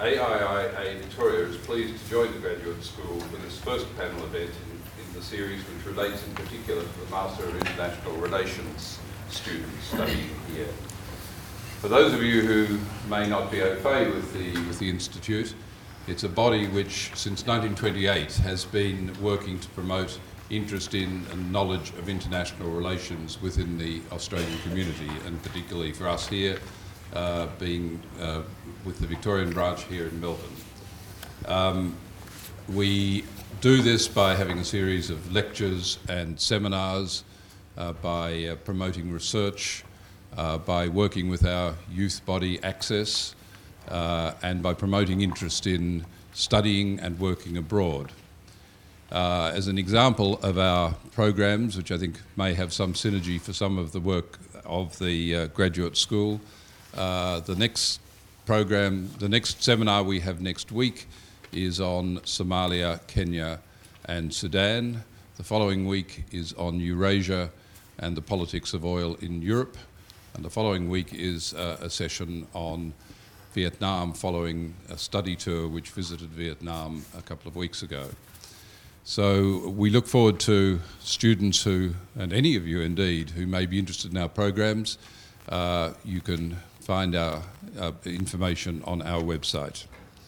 AIIA Victoria is pleased to join the Graduate School for this first panel event in the series, which relates in particular to the Master of International Relations students studying here. For those of you who may not be au fait with the Institute, it's a body which since 1928 has been working to promote interest in and knowledge of international relations within the Australian community, and particularly for us here, being with the Victorian branch here in Melbourne. We do this by having a series of lectures and seminars, by promoting research, by working with our youth body Access, and by promoting interest in studying and working abroad. As an example of our programs, which I think may have some synergy for some of the work of the graduate school, the next seminar we have next week is on Somalia, Kenya and Sudan. The following week is on Eurasia and the politics of oil in Europe. And the following week is a session on Vietnam, following a study tour which visited Vietnam a couple of weeks ago. So we look forward to students who, and any of you indeed, who may be interested in our programs. You can find our information on our website.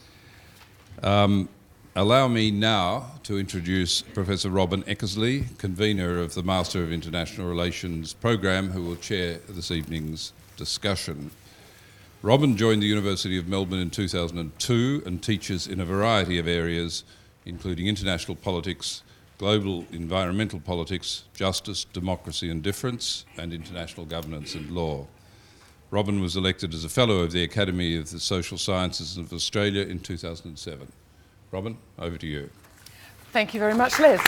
Allow me now to introduce Professor Robin Eckersley, convener of the Master of International Relations program, who will chair this evening's discussion. Robin joined the University of Melbourne in 2002 and teaches in a variety of areas, including international politics, global environmental politics, justice, democracy and difference, and international governance and law. Robin was elected as a Fellow of the Academy of the Social Sciences of Australia in 2007. Robin, over to you. Thank you very much, Les.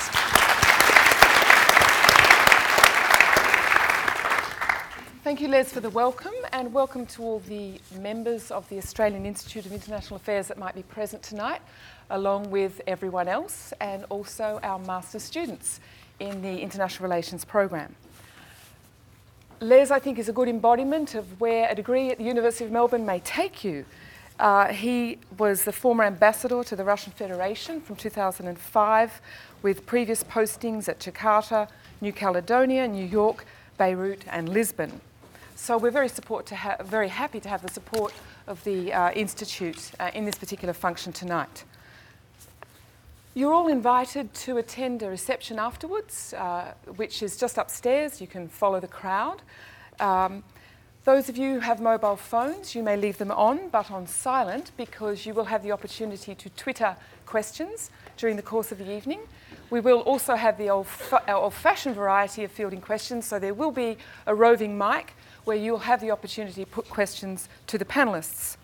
Thank you, Les, for the welcome, and welcome to all the members of the Australian Institute of International Affairs that might be present tonight, along with everyone else, and also our master's students in the International Relations program. Les, I think, is a good embodiment of where a degree at the University of Melbourne may take you. He was the former ambassador to the Russian Federation from 2005, with previous postings at Jakarta, New Caledonia, New York, Beirut and Lisbon. So we're very happy to have the support of the Institute in this particular function tonight. You're all invited to attend a reception afterwards, which is just upstairs. You can follow the crowd. Those of you who have mobile phones, you may leave them on, but on silent, because you will have the opportunity to Twitter questions during the course of the evening. We will also have the old-fashioned variety of fielding questions, so there will be a roving mic where you'll have the opportunity to put questions to the panellists.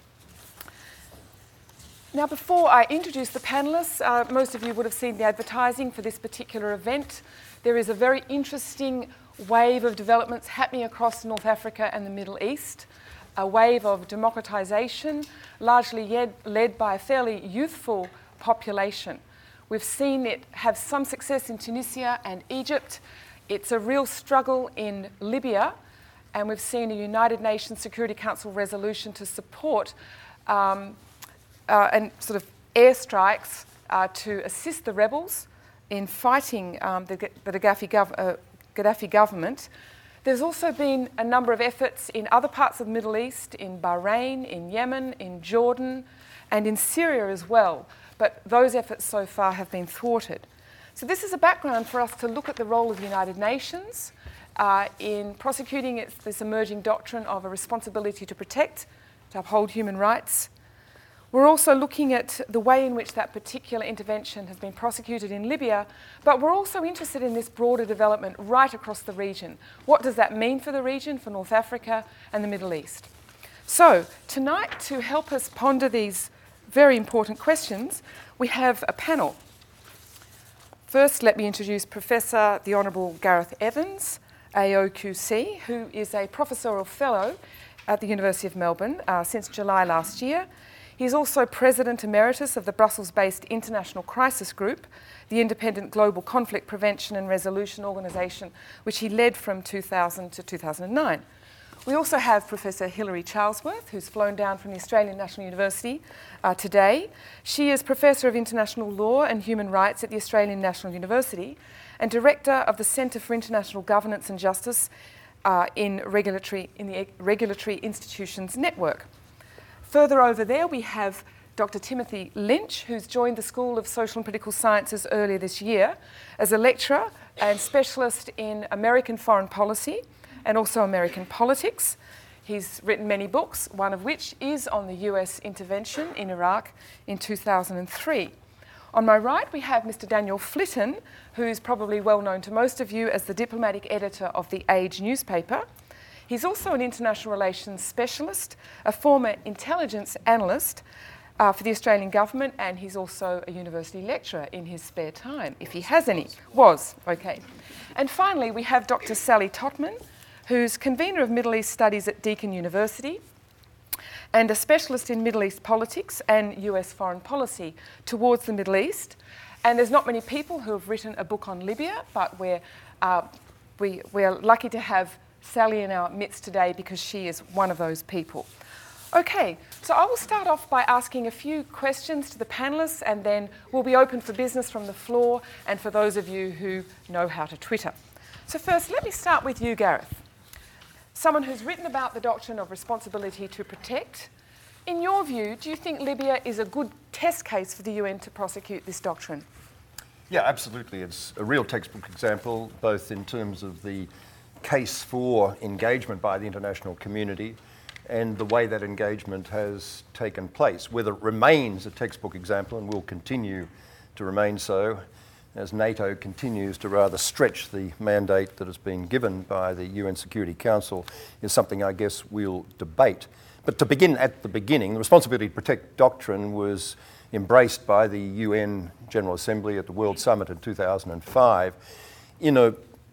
Now, before I introduce the panellists, most of you would have seen the advertising for this particular event. There is a very interesting wave of developments happening across North Africa and the Middle East, a wave of democratisation, largely led by a fairly youthful population. We've seen it have some success in Tunisia and Egypt. It's a real struggle in Libya, and we've seen a United Nations Security Council resolution to support and sort of airstrikes to assist the rebels in fighting the Gaddafi government. There's also been a number of efforts in other parts of the Middle East, in Bahrain, in Yemen, in Jordan, and in Syria as well. But those efforts so far have been thwarted. So this is a background for us to look at the role of the United Nations in prosecuting this emerging doctrine of a responsibility to protect, to uphold human rights. We're also looking at the way in which that particular intervention has been prosecuted in Libya, but we're also interested in this broader development right across the region. What does that mean for the region, for North Africa and the Middle East? So tonight, to help us ponder these very important questions, we have a panel. First, let me introduce Professor the Honourable Gareth Evans, AOQC, who is a professorial fellow at the University of Melbourne since July last year. He's also President Emeritus of the Brussels-based International Crisis Group, the independent global conflict prevention and resolution organisation, which he led from 2000 to 2009. We also have Professor Hilary Charlesworth, who's flown down from the Australian National University today. She is Professor of International Law and Human Rights at the Australian National University and Director of the Centre for International Governance and Justice in the Regulatory Institutions Network. Further over there, we have Dr. Timothy Lynch, who's joined the School of Social and Political Sciences earlier this year as a lecturer and specialist in American foreign policy and also American politics. He's written many books, one of which is on the US intervention in Iraq in 2003. On my right, we have Mr. Daniel Flitton, who's probably well known to most of you as the diplomatic editor of The Age newspaper. He's also an international relations specialist, a former intelligence analyst for the Australian government, and he's also a university lecturer in his spare time, if he has any. Okay. And finally, we have Dr. Sally Totman, who's convener of Middle East Studies at Deakin University and a specialist in Middle East politics and US foreign policy towards the Middle East. And there's not many people who have written a book on Libya, but we're lucky to have Sally in our midst today because she is one of those people. Okay, so I will start off by asking a few questions to the panellists, and then we'll be open for business from the floor and for those of you who know how to Twitter. So first, let me start with you, Gareth. Someone who's written about the doctrine of responsibility to protect. In your view, do you think Libya is a good test case for the UN to prosecute this doctrine? Yeah, absolutely. It's a real textbook example, both in terms of the case for engagement by the international community and the way that engagement has taken place. Whether it remains a textbook example and will continue to remain so, as NATO continues to rather stretch the mandate that has been given by the UN Security Council, is something I guess we'll debate. But to begin at the beginning, the responsibility to protect doctrine was embraced by the UN General Assembly at the World Summit in 2005 in a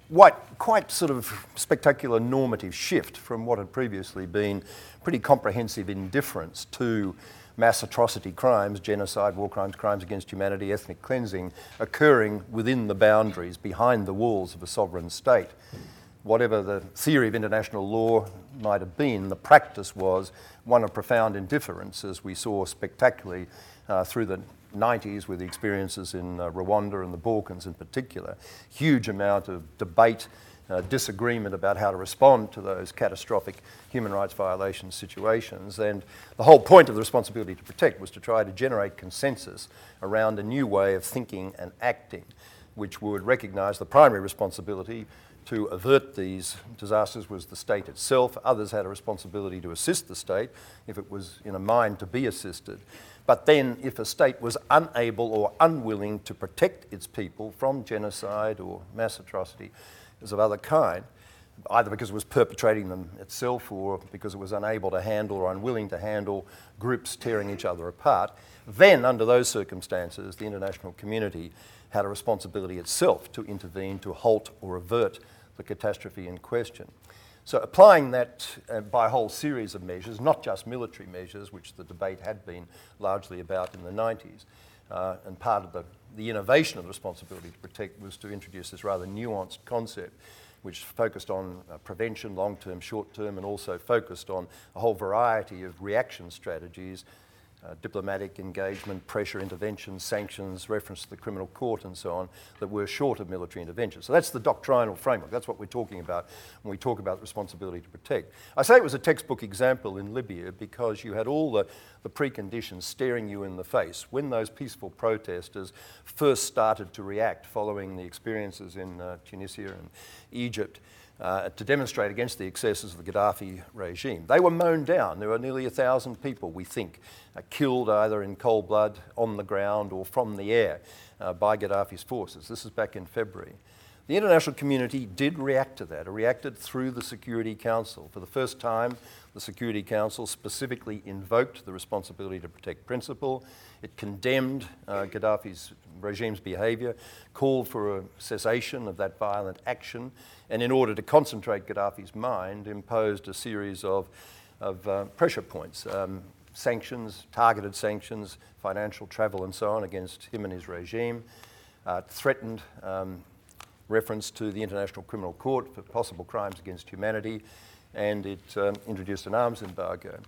quite sort of spectacular normative shift from what had previously been pretty comprehensive indifference to mass atrocity crimes, genocide, war crimes, crimes against humanity, ethnic cleansing, occurring within the boundaries, behind the walls of a sovereign state. Whatever the theory of international law might have been, the practice was one of profound indifference, as we saw spectacularly through the 90s with the experiences in Rwanda and the Balkans in particular. Huge amount of debate, disagreement about how to respond to those catastrophic human rights violation situations. And the whole point of the responsibility to protect was to try to generate consensus around a new way of thinking and acting, which would recognise the primary responsibility to avert these disasters was the state itself. Others had a responsibility to assist the state if it was in a mind to be assisted. But then if a state was unable or unwilling to protect its people from genocide or mass atrocity of other kind, either because it was perpetrating them itself or because it was unable to handle or unwilling to handle groups tearing each other apart, then under those circumstances the international community had a responsibility itself to intervene, to halt or avert the catastrophe in question. So applying that by a whole series of measures, not just military measures, which the debate had been largely about in the 90s, and part of the innovation of the responsibility to protect was to introduce this rather nuanced concept which focused on prevention, long-term, short-term, and also focused on a whole variety of reaction strategies, diplomatic engagement, pressure, intervention, sanctions, reference to the criminal court and so on, that were short of military intervention. So that's the doctrinal framework. That's what we're talking about when we talk about the responsibility to protect. I say it was a textbook example in Libya because you had all the preconditions staring you in the face. When those peaceful protesters first started to react following the experiences in Tunisia and Egypt, to demonstrate against the excesses of the Gaddafi regime. They were mown down. There were nearly 1,000 people, we think, killed either in cold blood, on the ground, or from the air by Gaddafi's forces. This is back in February. The international community did react to that. It reacted through the Security Council. For the first time, the Security Council specifically invoked the responsibility to protect principle. It condemned Gaddafi's regime's behaviour, called for a cessation of that violent action, and in order to concentrate Gaddafi's mind, imposed a series of pressure points, sanctions, targeted sanctions, financial, travel and so on against him and his regime, threatened reference to the International Criminal Court for possible crimes against humanity, and it introduced an arms embargo.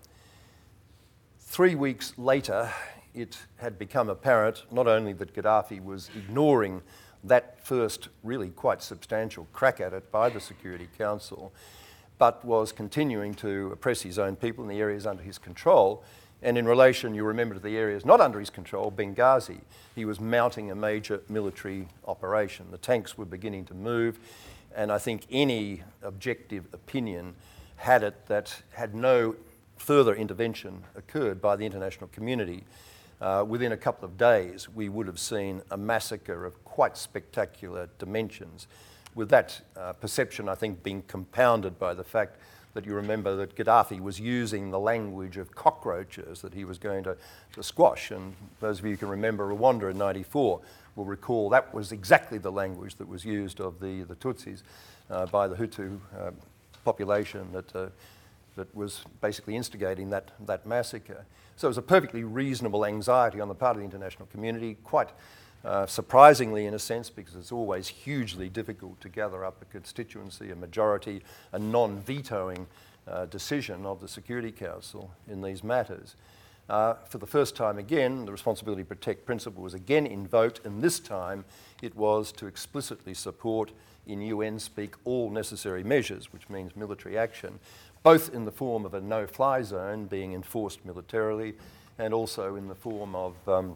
3 weeks later, it had become apparent not only that Gaddafi was ignoring that first really quite substantial crack at it by the Security Council, but was continuing to oppress his own people in the areas under his control. And in relation, you remember, to the areas not under his control, Benghazi, he was mounting a major military operation. The tanks were beginning to move, and I think any objective opinion had it that had no further intervention occurred by the international community, within a couple of days, we would have seen a massacre of quite spectacular dimensions, with that perception, I think, being compounded by the fact that you remember that Gaddafi was using the language of cockroaches that he was going to squash. And those of you who can remember Rwanda in '94 will recall that was exactly the language that was used of the Tutsis by the Hutu population that was basically instigating that massacre. So it was a perfectly reasonable anxiety on the part of the international community, quite surprisingly in a sense, because it's always hugely difficult to gather up a constituency, a majority, a non-vetoing decision of the Security Council in these matters. For the first time again, the responsibility to protect principle was again invoked, and this time it was to explicitly support, in UN speak, all necessary measures, which means military action, both in the form of a no-fly zone being enforced militarily and also in the form of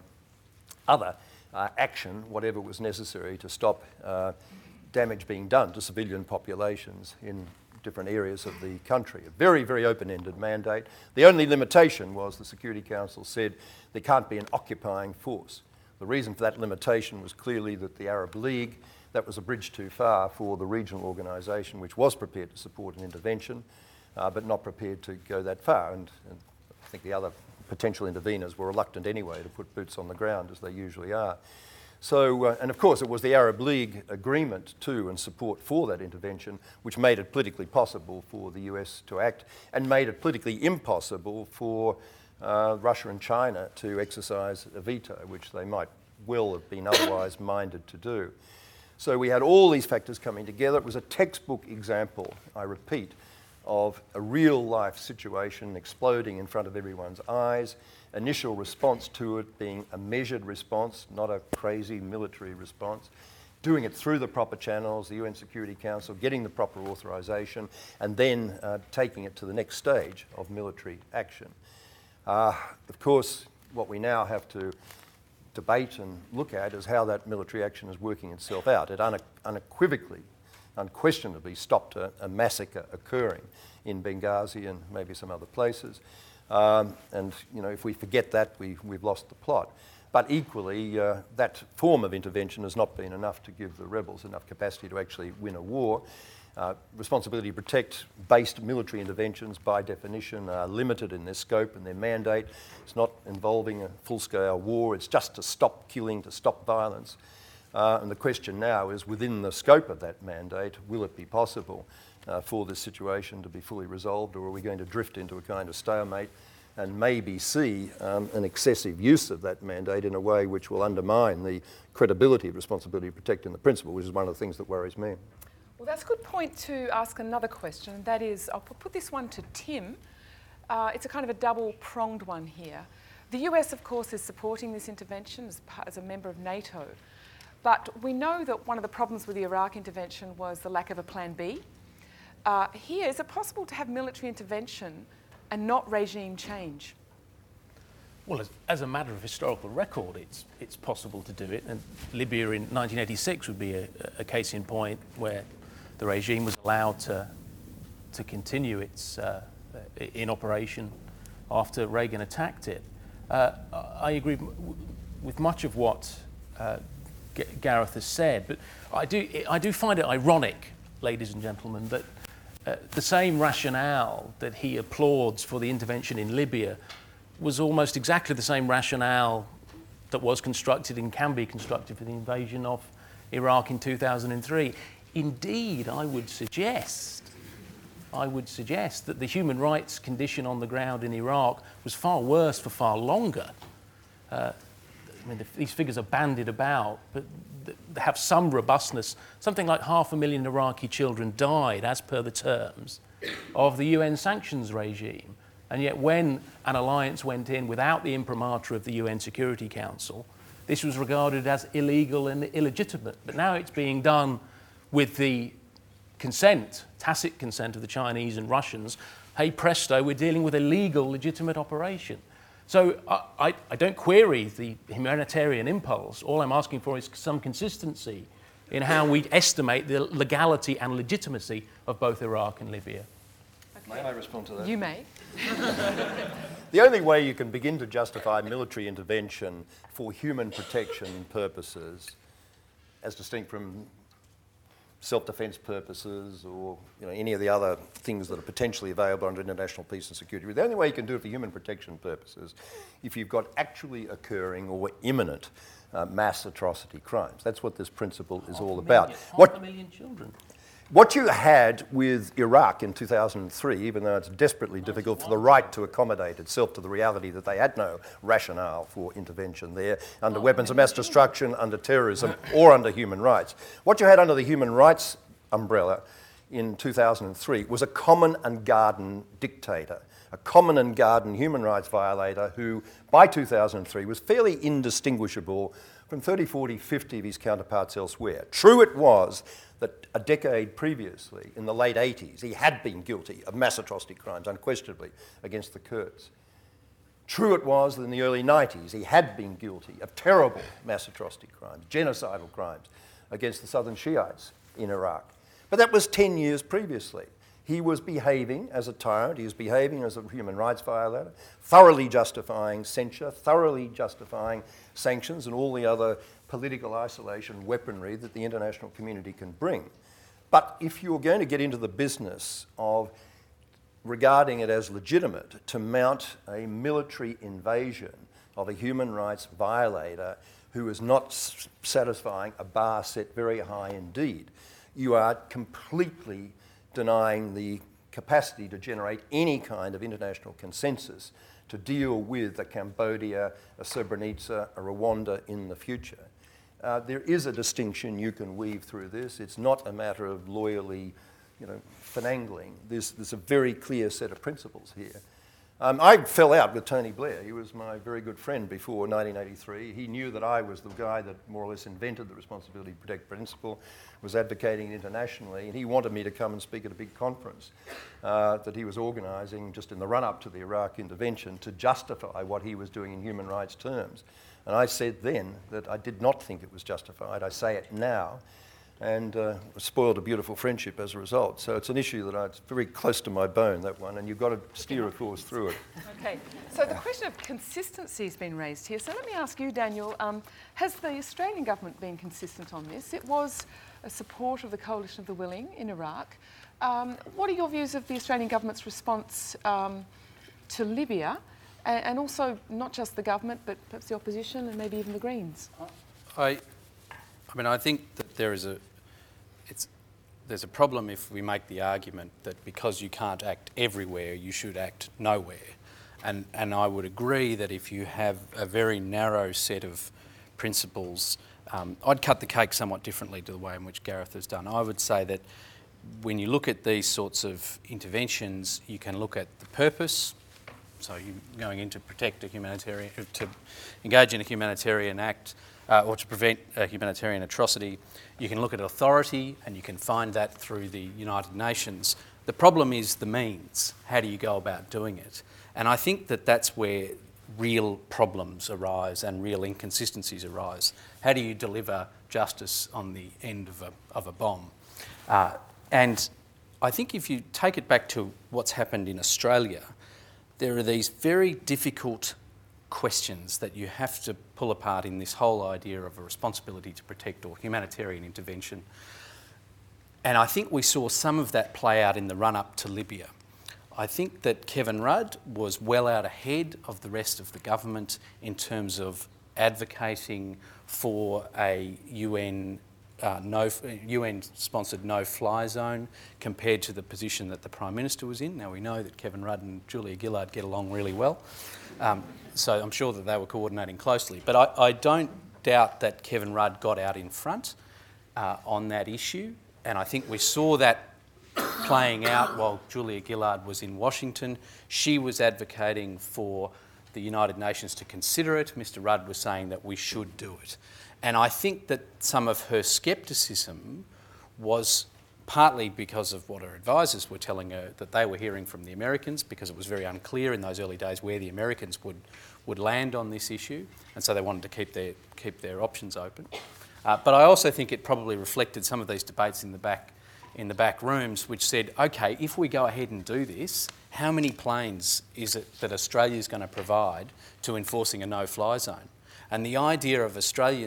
other action, whatever was necessary to stop damage being done to civilian populations in different areas of the country. A very, very open-ended mandate. The only limitation was the Security Council said there can't be an occupying force. The reason for that limitation was clearly that the Arab League, that was a bridge too far for the regional organisation, which was prepared to support an intervention, but not prepared to go that far. And I think the other potential interveners were reluctant anyway to put boots on the ground, as they usually are. So, and of course, it was the Arab League agreement to and support for that intervention which made it politically possible for the US to act, and made it politically impossible for Russia and China to exercise a veto, which they might well have been otherwise minded to do. So we had all these factors coming together. It was a textbook example, I repeat, of a real-life situation exploding in front of everyone's eyes, initial response to it being a measured response, not a crazy military response, doing it through the proper channels, the UN Security Council, getting the proper authorization, and then taking it to the next stage of military action. Of course, what we now have to debate and look at is how that military action is working itself out. It unequivocally, unquestionably stopped a massacre occurring in Benghazi and maybe some other places. And you know, if we forget that, we've lost the plot. But equally, that form of intervention has not been enough to give the rebels enough capacity to actually win a war. Responsibility to protect based military interventions, by definition, are limited in their scope and their mandate. It's not involving a full-scale war. It's just to stop killing, to stop violence. And the question now is, within the scope of that mandate, will it be possible for this situation to be fully resolved, or are we going to drift into a kind of stalemate and maybe see an excessive use of that mandate in a way which will undermine the credibility of responsibility to protect in the principle, which is one of the things that worries me. Well, that's a good point to ask another question, and that is, I'll put this one to Tim. It's a kind of a double-pronged one here. The US, of course, is supporting this intervention as a member of NATO, but we know that one of the problems with the Iraq intervention was the lack of a plan B. Here, is it possible to have military intervention and not regime change? Well, as a matter of historical record, it's possible to do it. And Libya in 1986 would be a case in point where the regime was allowed to continue its in operation after Reagan attacked it. I agree with much of what Gareth has said, but I do find it ironic, ladies and gentlemen, that the same rationale that he applauds for the intervention in Libya was almost exactly the same rationale that was constructed and can be constructed for the invasion of Iraq in 2003. Indeed, I would suggest that the human rights condition on the ground in Iraq was far worse for far longer. I mean, these figures are bandied about, but they have some robustness. Something like 500,000 Iraqi children died, as per the terms of the UN sanctions regime. And yet when an alliance went in without the imprimatur of the UN Security Council, this was regarded as illegal and illegitimate. But now it's being done with the consent, tacit consent of the Chinese and Russians. Hey presto, we're dealing with a legal, legitimate operation. So I don't query the humanitarian impulse. All I'm asking for is some consistency in how we estimate the legality and legitimacy of both Iraq and Libya. May I respond to that? You may. The only way you can begin to justify military intervention for human protection purposes, as distinct from self-defense purposes or any of the other things that are potentially available under international peace and security. The only way you can do it for human protection purposes, if you've got actually occurring or imminent mass atrocity crimes. That's what this principle is all about. Half a million children. What you had with Iraq in 2003, even though it's desperately difficult for the right to accommodate itself to the reality that they had no rationale for intervention there under weapons of mass destruction, under terrorism, or under human rights. What you had under the human rights umbrella in 2003 was a common and garden dictator, a common and garden human rights violator who, by 2003, was fairly indistinguishable from 30, 40, 50 of his counterparts elsewhere. True it was that a decade previously, in the late 80s, he had been guilty of mass atrocity crimes, unquestionably, against the Kurds. True it was that in the early 90s, he had been guilty of terrible mass atrocity crimes, genocidal crimes against the southern Shiites in Iraq. But that was 10 years previously. He was behaving as a tyrant, he was behaving as a human rights violator, thoroughly justifying censure, thoroughly justifying sanctions and all the other political isolation weaponry that the international community can bring. But if you're going to get into the business of regarding it as legitimate to mount a military invasion of a human rights violator who is not satisfying a bar set very high indeed, you are completely denying the capacity to generate any kind of international consensus to deal with a Cambodia, a Srebrenica, a Rwanda in the future. There is a distinction you can weave through this. It's not a matter of loyally, finagling. There's a very clear set of principles here. I fell out with Tony Blair. He was my very good friend before 1983. He knew that I was the guy that more or less invented the responsibility to protect principle, was advocating it internationally, and he wanted me to come and speak at a big conference that he was organising just in the run-up to the Iraq intervention to justify what he was doing in human rights terms. And I said then that I did not think it was justified. I say it now, and spoiled a beautiful friendship as a result. So it's an issue that's very close to my bone, that one, and you've got to steer a course through it. Okay, so the question of consistency has been raised here. So let me ask you, Daniel, has the Australian government been consistent on this? It was a support of the Coalition of the Willing in Iraq. What are your views of the Australian government's response to Libya, and also not just the government, but perhaps the opposition and maybe even the Greens? I think that there's a problem if we make the argument that because you can't act everywhere, you should act nowhere. And I would agree that if you have a very narrow set of principles, I'd cut the cake somewhat differently to the way in which Gareth has done. I would say that when you look at these sorts of interventions, you can look at the purpose. So you're going in to protect a humanitarian, to engage in a humanitarian act, or to prevent a humanitarian atrocity. You can look at authority, and you can find that through the United Nations. The problem is the means. How do you go about doing it? And I think that that's where real problems arise and real inconsistencies arise. How do you deliver justice on the end of a bomb? And I think if you take it back to what's happened in Australia, there are these very difficult questions that you have to pull apart in this whole idea of a responsibility to protect or humanitarian intervention. And I think we saw some of that play out in the run-up to Libya. I think that Kevin Rudd was well out ahead of the rest of the government in terms of advocating for a UN UN-sponsored no-fly zone compared to the position that the Prime Minister was in. Now, we know that Kevin Rudd and Julia Gillard get along really well, so I'm sure that they were coordinating closely. But I don't doubt that Kevin Rudd got out in front on that issue, and I think we saw that playing out while Julia Gillard was in Washington. She was advocating for the United Nations to consider it. Mr. Rudd was saying that we should do it. And I think that some of her scepticism was partly because of what her advisors were telling her that they were hearing from the Americans, because it was very unclear in those early days where the Americans would land on this issue, and so they wanted to keep their options open. But I also think it probably reflected some of these debates in the back rooms, which said, okay, if we go ahead and do this, how many planes is it that Australia is going to provide to enforcing a no-fly zone? And the idea of the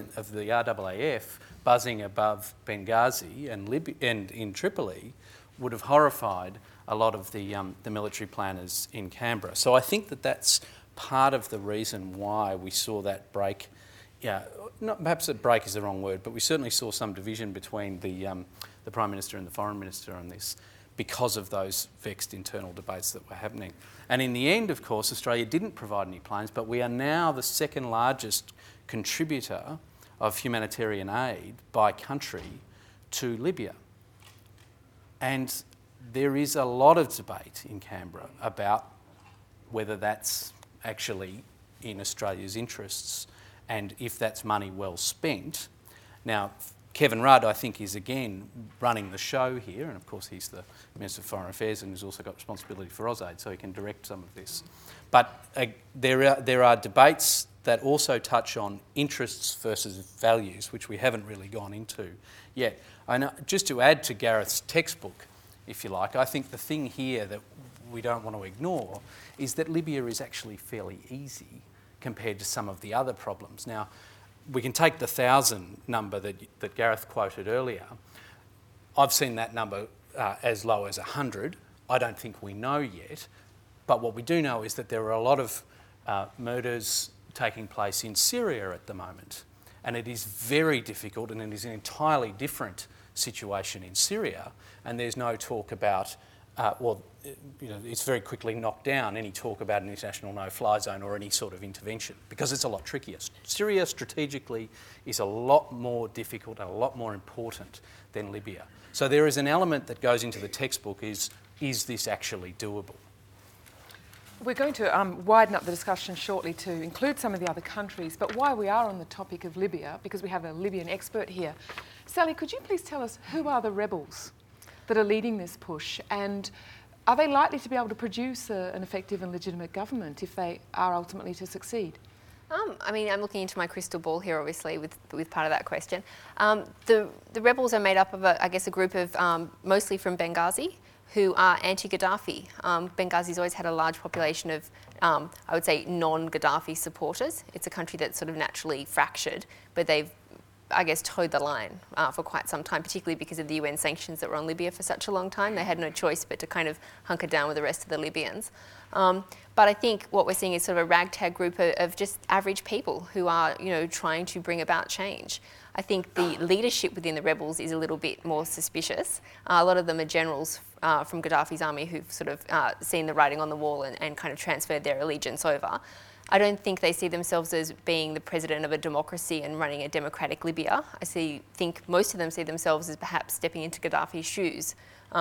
RAAF buzzing above Benghazi and in Tripoli would have horrified a lot of the military planners in Canberra. So I think that that's part of the reason why we saw that break. Yeah, perhaps a break is the wrong word, but we certainly saw some division between the Prime Minister and the Foreign Minister on this, because of those vexed internal debates that were happening. And in the end, of course, Australia didn't provide any planes, but we are now the second largest contributor of humanitarian aid by country to Libya. And there is a lot of debate in Canberra about whether that's actually in Australia's interests and if that's money well spent. Now, Kevin Rudd, I think, is again running the show here, and of course he's the Minister for Foreign Affairs and has also got responsibility for AusAid, so he can direct some of this. But there are debates that also touch on interests versus values, which we haven't really gone into yet. I know, just to add to Gareth's textbook, if you like, I think the thing here that we don't want to ignore is that Libya is actually fairly easy compared to some of the other problems. Now, we can take the 1,000 number that Gareth quoted earlier. I've seen that number as low as 100. I don't think we know yet. But what we do know is that there are a lot of murders taking place in Syria at the moment. And it is very difficult, and it is an entirely different situation in Syria. And there's no talk about, it's very quickly knocked down, any talk about an international no-fly zone or any sort of intervention, because it's a lot trickier. Syria strategically is a lot more difficult and a lot more important than Libya. So there is an element that goes into the textbook, is this actually doable? We're going to widen up the discussion shortly to include some of the other countries, but while we are on the topic of Libya, because we have a Libyan expert here, Sally, could you please tell us who are the rebels that are leading this push, and are they likely to be able to produce an effective and legitimate government if they are ultimately to succeed? I'm looking into my crystal ball here, obviously, with part of that question. The rebels are made up of, a group of mostly from Benghazi, who are anti-Gaddafi. Benghazi's always had a large population of, I would say, non-Gaddafi supporters. It's a country that's sort of naturally fractured, but they've, towed the line for quite some time, particularly because of the UN sanctions that were on Libya for such a long time. They had no choice but to kind of hunker down with the rest of the Libyans. But I think what we're seeing is sort of a ragtag group of just average people who are, trying to bring about change. I think the leadership within the rebels is a little bit more suspicious. A lot of them are generals from Gaddafi's army who've sort of seen the writing on the wall and kind of transferred their allegiance over. I don't think they see themselves as being the president of a democracy and running a democratic Libya. Think most of them see themselves as perhaps stepping into Gaddafi's shoes,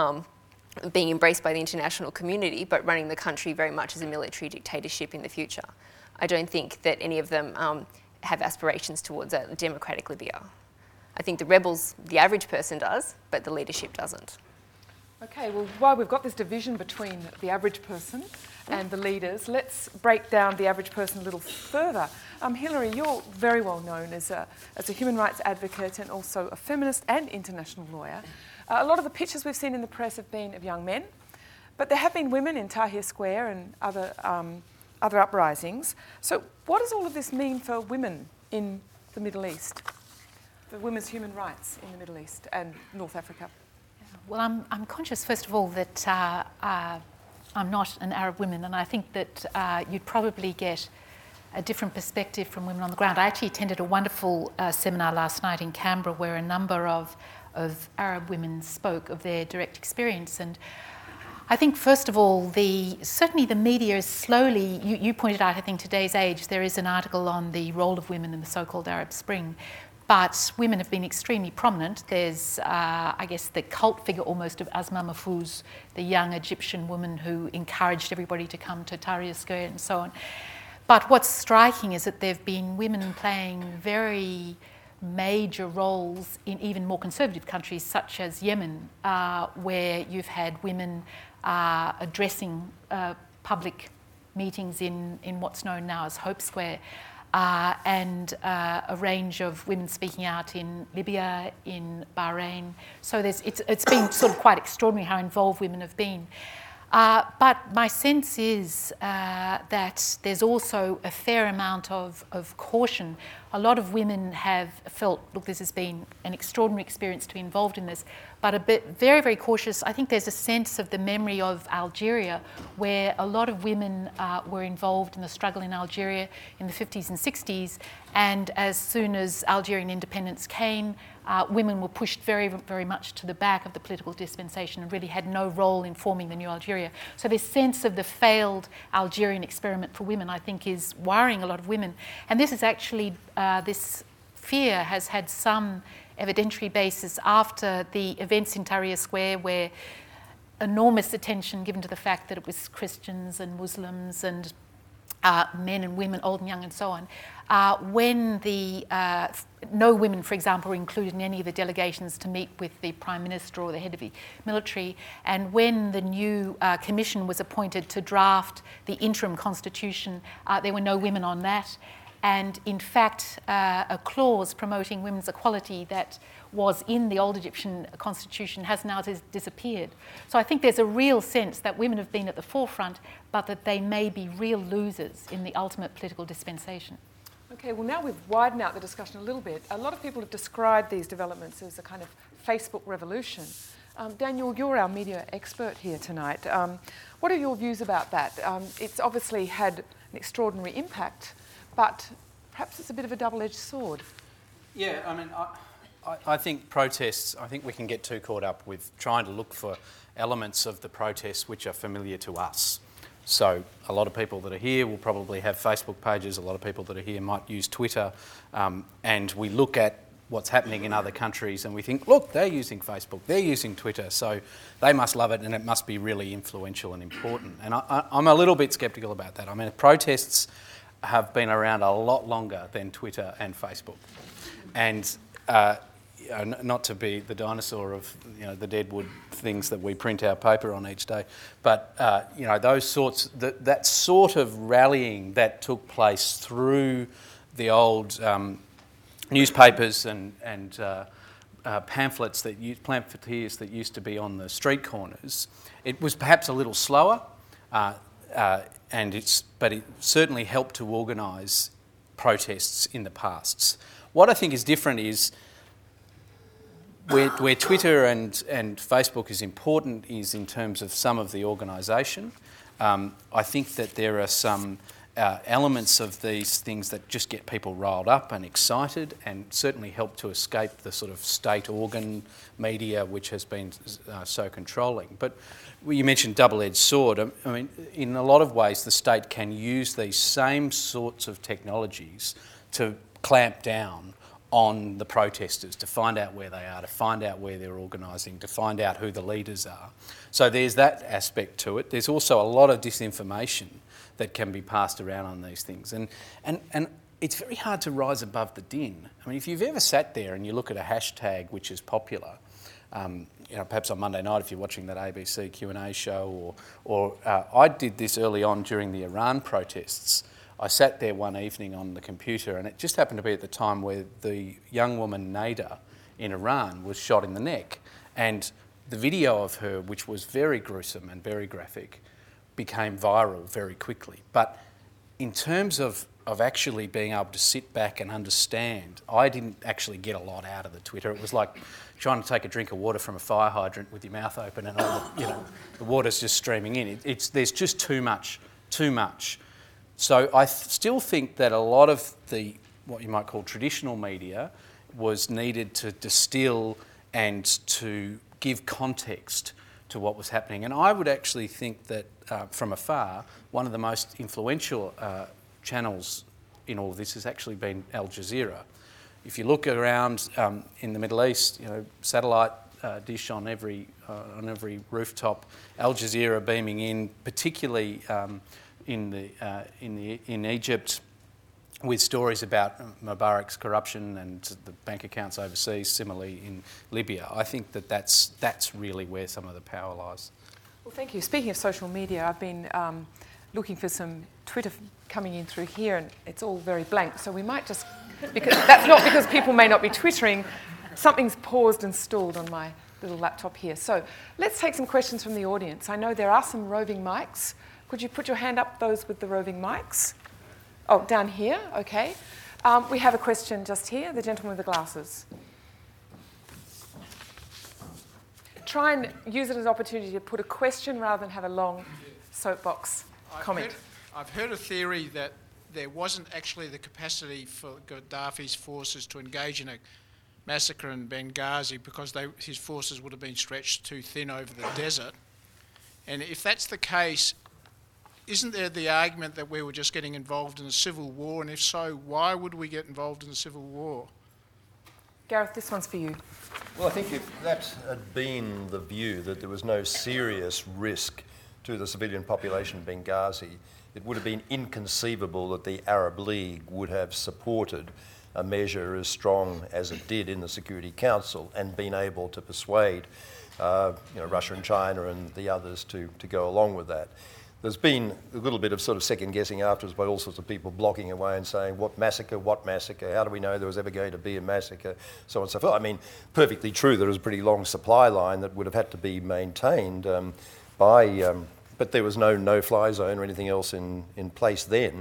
being embraced by the international community, but running the country very much as a military dictatorship in the future. I don't think that any of them have aspirations towards a democratic Libya. I think the rebels, the average person does, but the leadership doesn't. Okay, well, while we've got this division between the average person and the leaders, let's break down the average person a little further. Hilary, you're very well known as a human rights advocate and also a feminist and international lawyer. A lot of the pictures we've seen in the press have been of young men, but there have been women in Tahrir Square and other uprisings. So what does all of this mean for women in the Middle East, for women's human rights in the Middle East and North Africa? Well, I'm conscious, first of all, that I'm not an Arab woman, and I think that you'd probably get a different perspective from women on the ground. I actually attended a wonderful seminar last night in Canberra where a number of Arab women spoke of their direct experience. And I think, first of all, certainly the media is slowly, you pointed out, I think, Today's Age, there is an article on the role of women in the so-called Arab Spring, but women have been extremely prominent. There's, I guess, the cult figure almost of Asma Mahfouz, the young Egyptian woman who encouraged everybody to come to Tahrir Square and so on. But what's striking is that there have been women playing very major roles in even more conservative countries such as Yemen, where you've had women addressing public meetings in what's known now as Hope Square, and a range of women speaking out in Libya, in Bahrain. So it's been sort of quite extraordinary how involved women have been. But my sense is that there's also a fair amount of caution. A lot of women have felt, look, this has been an extraordinary experience to be involved in this, but a bit very, very cautious. I think there's a sense of the memory of Algeria, where a lot of women were involved in the struggle in Algeria in the 50s and 60s, and as soon as Algerian independence came, women were pushed very, very much to the back of the political dispensation and really had no role in forming the new Algeria. So this sense of the failed Algerian experiment for women, I think, is worrying a lot of women. And this is actually, this fear has had some evidentiary basis after the events in Tahrir Square, where enormous attention given to the fact that it was Christians and Muslims and men and women, old and young and so on. When no women, for example, were included in any of the delegations to meet with the Prime Minister or the head of the military, and when the new commission was appointed to draft the interim constitution, there were no women on that. And in fact, a clause promoting women's equality that was in the old Egyptian constitution has now disappeared. So I think there's a real sense that women have been at the forefront, but that they may be real losers in the ultimate political dispensation. Okay, well, now we've widened out the discussion a little bit. A lot of people have described these developments as a kind of Facebook revolution. Daniel, you're our media expert here tonight. What are your views about that? It's obviously had an extraordinary impact, but perhaps it's a bit of a double-edged sword. Yeah, I mean, I think protests, I think we can get too caught up with trying to look for elements of the protests which are familiar to us. So a lot of people that are here will probably have Facebook pages, a lot of people that are here might use Twitter, and we look at what's happening in other countries and we think, look, they're using Facebook, they're using Twitter, so they must love it and it must be really influential and important. And I'm a little bit sceptical about that. I mean, protests have been around a lot longer than Twitter and Facebook. And not to be the dinosaur of the deadwood things that we print our paper on each day, but those sorts, that sort of rallying that took place through the old newspapers and pamphlets pamphleteers that used to be on the street corners, it was perhaps a little slower, but it certainly helped to organise protests in the past. What I think is different is where Twitter and Facebook is important is in terms of some of the organisation. I think that there are some elements of these things that just get people riled up and excited and certainly help to escape the sort of state organ media which has been so controlling. But you mentioned double-edged sword. I mean, in a lot of ways the state can use these same sorts of technologies to clamp down on the protesters, to find out where they are, to find out where they're organising, to find out who the leaders are. So there's that aspect to it. There's also a lot of disinformation that can be passed around on these things. And it's very hard to rise above the din. I mean, if you've ever sat there and you look at a hashtag which is popular, perhaps on Monday night if you're watching that ABC Q&A show, or I did this early on during the Iran protests. I sat there one evening on the computer and it just happened to be at the time where the young woman Nada in Iran was shot in the neck, and the video of her, which was very gruesome and very graphic, became viral very quickly. But in terms of actually being able to sit back and understand, I didn't actually get a lot out of the Twitter. It was like trying to take a drink of water from a fire hydrant with your mouth open and all the water's just streaming in. There's just too much So I still think that a lot of the, what you might call traditional media, was needed to distill and to give context to what was happening. And I would actually think that from afar, one of the most influential channels in all of this has actually been Al Jazeera. If you look around in the Middle East, you know, satellite dish on every rooftop, Al Jazeera beaming in, particularly in Egypt, with stories about Mubarak's corruption and the bank accounts overseas. Similarly in Libya, I think that that's really where some of the power lies. Well, thank you. Speaking of social media, I've been looking for some Twitter coming in through here, and it's all very blank. So we might just, because that's not because people may not be twittering, something's paused and stalled on my little laptop here. So let's take some questions from the audience. I know there are some roving mics. Could you put your hand up, those with the roving mics? Oh, down here, okay. We have a question just here, the gentleman with the glasses. Try and use it as an opportunity to put a question rather than have a long soapbox comment. I've heard a theory that there wasn't actually the capacity for Gaddafi's forces to engage in a massacre in Benghazi because his forces would have been stretched too thin over the desert. And if that's the case, isn't there the argument that we were just getting involved in a civil war? And if so, why would we get involved in a civil war? Gareth, this one's for you. Well, I think if that had been the view, that there was no serious risk to the civilian population of Benghazi, it would have been inconceivable that the Arab League would have supported a measure as strong as it did in the Security Council and been able to persuade Russia and China and the others to go along with that. There's been a little bit of sort of second guessing afterwards by all sorts of people blocking away and saying, what massacre, how do we know there was ever going to be a massacre, so on and so forth. I mean, perfectly true, there was a pretty long supply line that would have had to be maintained but there was no no-fly zone or anything else in place then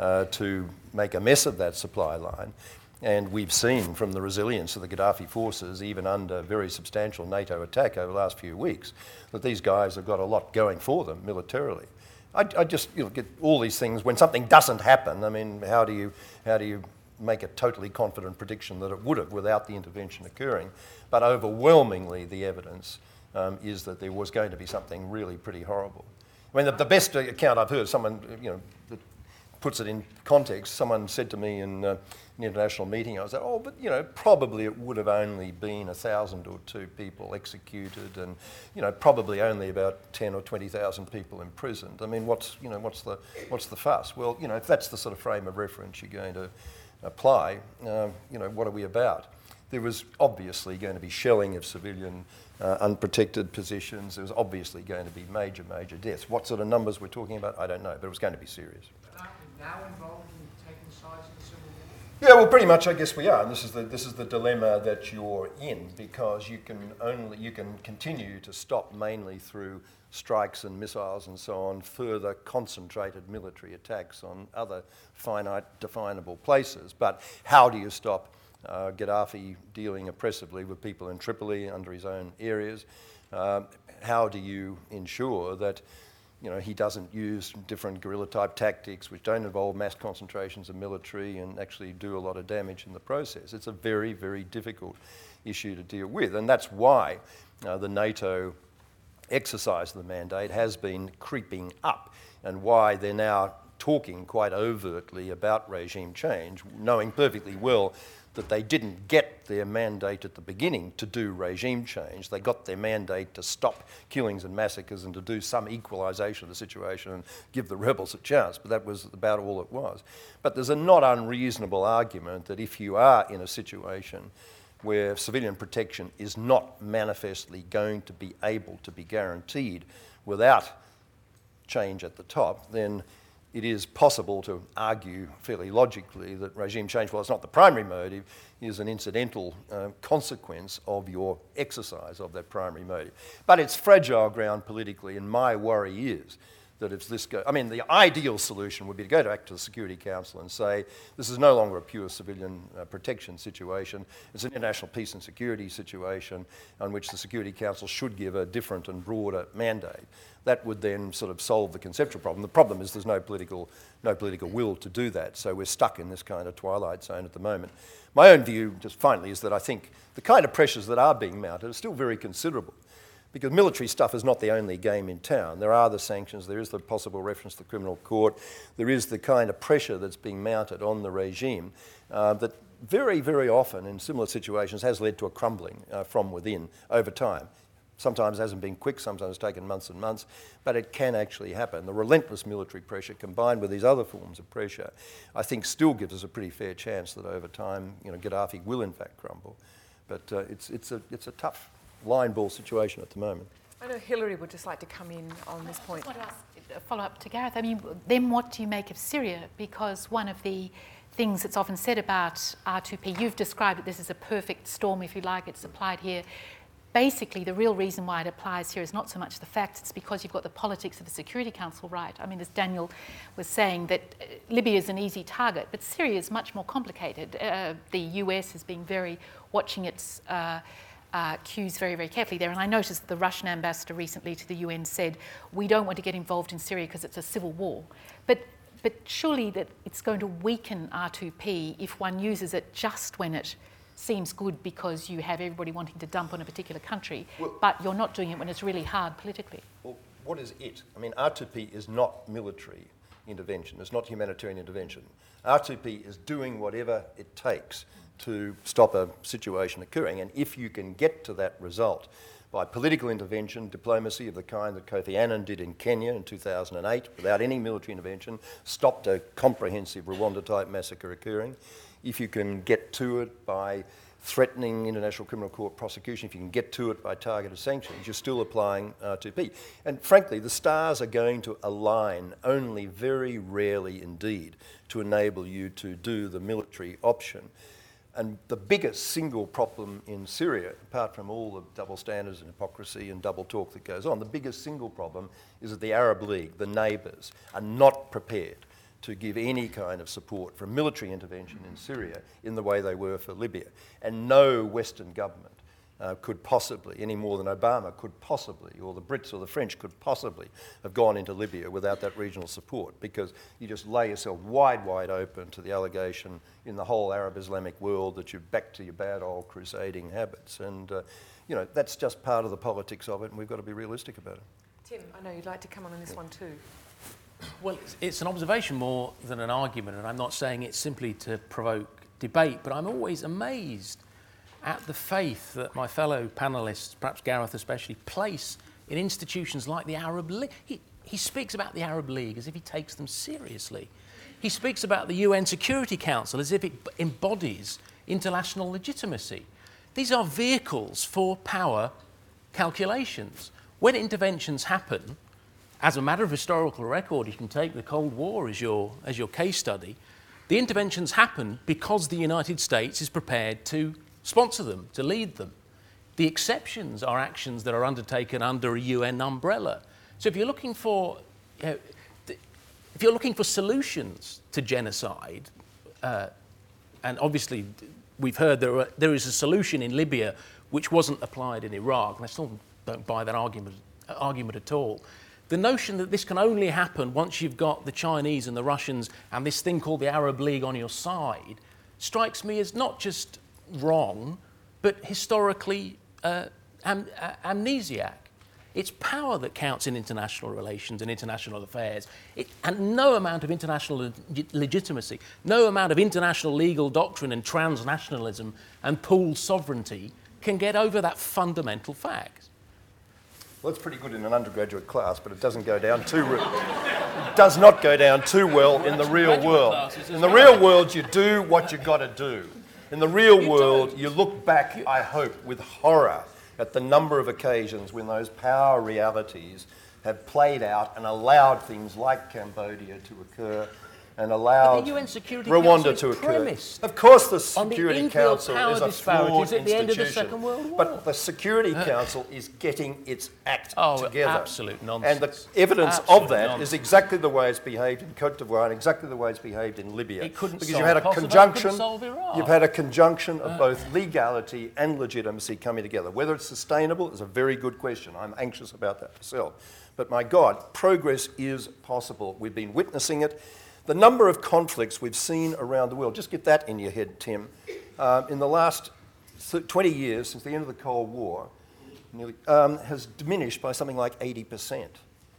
to make a mess of that supply line. And we've seen from the resilience of the Gaddafi forces, even under very substantial NATO attack over the last few weeks, that these guys have got a lot going for them militarily. I just get all these things. When something doesn't happen, I mean, how do you make a totally confident prediction that it would have without the intervention occurring? But overwhelmingly, the evidence is that there was going to be something really pretty horrible. I mean, the best account I've heard, someone that puts it in context. Someone said to me in an international meeting, I was like, but probably it would have only been 1,000 or 2 people executed, and probably only about 10 or 20,000 people imprisoned. I mean, what's the fuss? Well, if that's the sort of frame of reference you're going to apply, what are we about? There was obviously going to be shelling of civilian unprotected positions. There was obviously going to be major deaths. What sort of numbers we're talking about, I don't know, but it was going to be serious. Now involved in taking sides in the civil war? Yeah, well, pretty much I guess we are, and this is the dilemma that you're in, because you can continue to stop mainly through strikes and missiles and so on, further concentrated military attacks on other finite definable places. But how do you stop Gaddafi dealing oppressively with people in Tripoli under his own areas? How do you ensure that he doesn't use different guerrilla-type tactics which don't involve mass concentrations of military and actually do a lot of damage in the process? It's a very, very difficult issue to deal with, and that's why the NATO exercise of the mandate has been creeping up, and why they're now talking quite overtly about regime change, knowing perfectly well that they didn't get their mandate at the beginning to do regime change. They got their mandate to stop killings and massacres and to do some equalisation of the situation and give the rebels a chance, but that was about all it was. But there's a not unreasonable argument that if you are in a situation where civilian protection is not manifestly going to be able to be guaranteed without change at the top, then it is possible to argue fairly logically that regime change, while it's not the primary motive, is an incidental consequence of your exercise of that primary motive. But it's fragile ground politically, and my worry is that if this I mean, the ideal solution would be to go back to the Security Council and say, this is no longer a pure civilian protection situation, it's an international peace and security situation on which the Security Council should give a different and broader mandate. That would then sort of solve the conceptual problem. The problem is there's no political will to do that, so we're stuck in this kind of twilight zone at the moment. My own view, just finally, is that I think the kind of pressures that are being mounted are still very considerable. Because military stuff is not the only game in town. There are the sanctions, there is the possible reference to the criminal court, there is the kind of pressure that's being mounted on the regime that very, very often in similar situations has led to a crumbling from within over time. Sometimes it hasn't been quick, sometimes it's taken months and months, but it can actually happen. The relentless military pressure combined with these other forms of pressure, I think still gives us a pretty fair chance that over time, Gaddafi will in fact crumble. But it's a tough line ball situation at the moment. I know Hillary would just like to come in on this point. I just want to ask a follow-up to Gareth. I mean, then what do you make of Syria? Because one of the things that's often said about R2P, you've described it, this is a perfect storm, if you like, it's applied here. Basically, the real reason why it applies here is not so much the fact, it's because you've got the politics of the Security Council right. I mean, as Daniel was saying, that Libya is an easy target, but Syria is much more complicated. The US has been watching its cues very, very carefully there. And I noticed that the Russian ambassador recently to the UN said, we don't want to get involved in Syria because it's a civil war. But surely that it's going to weaken R2P if one uses it just when it seems good because you have everybody wanting to dump on a particular country, but you're not doing it when it's really hard politically. Well, what is it? I mean, R2P is not military intervention. It's not humanitarian intervention. R2P is doing whatever it takes to stop a situation occurring. And if you can get to that result by political intervention, diplomacy of the kind that Kofi Annan did in Kenya in 2008, without any military intervention, stopped a comprehensive Rwanda-type massacre occurring. If you can get to it by threatening International Criminal Court prosecution, if you can get to it by targeted sanctions, you're still applying R2P. And frankly, the stars are going to align only very rarely indeed to enable you to do the military option. And the biggest single problem in Syria, apart from all the double standards and hypocrisy and double talk that goes on, the biggest single problem is that the Arab League, the neighbours, are not prepared to give any kind of support for military intervention in Syria in the way they were for Libya. And no Western government could possibly, any more than Obama could possibly, or the Brits or the French could possibly have gone into Libya without that regional support, because you just lay yourself wide, wide open to the allegation in the whole Arab Islamic world that you're back to your bad old crusading habits. And, that's just part of the politics of it, and we've got to be realistic about it. Tim, I know you'd like to come on this one too. Well, it's an observation more than an argument, and I'm not saying it simply to provoke debate, but I'm always amazed at the faith that my fellow panellists, perhaps Gareth especially, place in institutions like the Arab League. He speaks about the Arab League as if he takes them seriously. He speaks about the UN Security Council as if it embodies international legitimacy. These are vehicles for power calculations. When interventions happen, as a matter of historical record, you can take the Cold War as your case study, the interventions happen because the United States is prepared to sponsor them, to lead them. The exceptions are actions that are undertaken under a UN umbrella. So if you're looking for, solutions to genocide, and obviously we've heard there is a solution in Libya which wasn't applied in Iraq, and I still don't buy that argument at all. The notion that this can only happen once you've got the Chinese and the Russians and this thing called the Arab League on your side strikes me as not just wrong, but historically amnesiac. It's power that counts in international relations and international affairs. And no amount of international legitimacy, no amount of international legal doctrine and transnationalism and pooled sovereignty can get over that fundamental fact. Well, it's pretty good in an undergraduate class, but it doesn't go down too it does not go down too well in the real world. In the real world, you do what you got to do. In the real world, you look back, I hope, with horror at the number of occasions when those power realities have played out and allowed things like Cambodia to occur, and allowed the UN Security Rwanda Council to is occur. premised Of course the on the Security evil Council power is a disparities flawed at the end of the institution. Second World War. But the Security Council is getting its act together. Absolute And nonsense. the evidence Absolute of that nonsense. is exactly the way it's behaved in Cote d'Ivoire and exactly the way it's behaved in Libya. It couldn't because solve you had a Kosovo, it conjunction. couldn't solve Iraq. You've had a conjunction of both legality and legitimacy coming together. Whether it's sustainable is a very good question. I'm anxious about that myself. But my God, progress is possible. We've been witnessing it. The number of conflicts we've seen around the world, just get that in your head, Tim. In the last 20 years, since the end of the Cold War, has diminished by something like 80%.